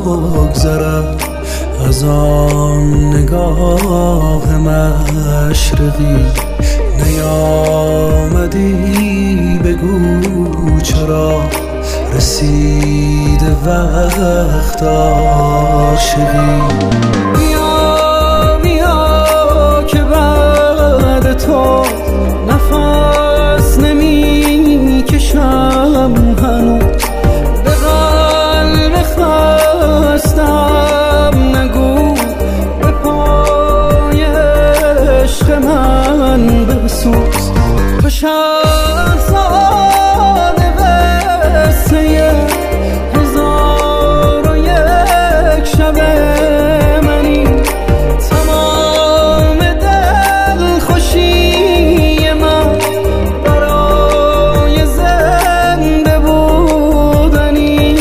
بگذرد از آن نگاه مشرقی. نیامدی بگو چرا رسیده وقت عاشقی. بیا که بعد تو نفس نمی کشم هنوز. به قلب خستم نگو به پای عشق من بسوز. به شهرزاده قصه هزار و یک شب منی. تمام دل خوشی من برای زنده بودنی.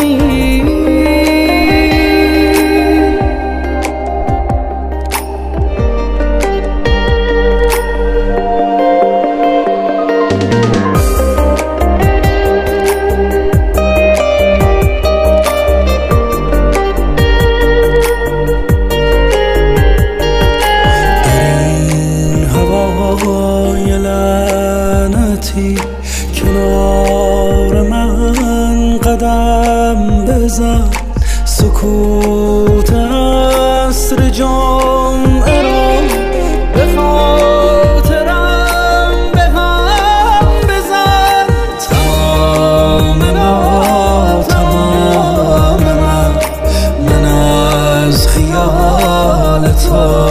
کنار من قدم بزن. سکوت عصر جمعه را به خاطرم به هم بزن. تمام من از خیال تو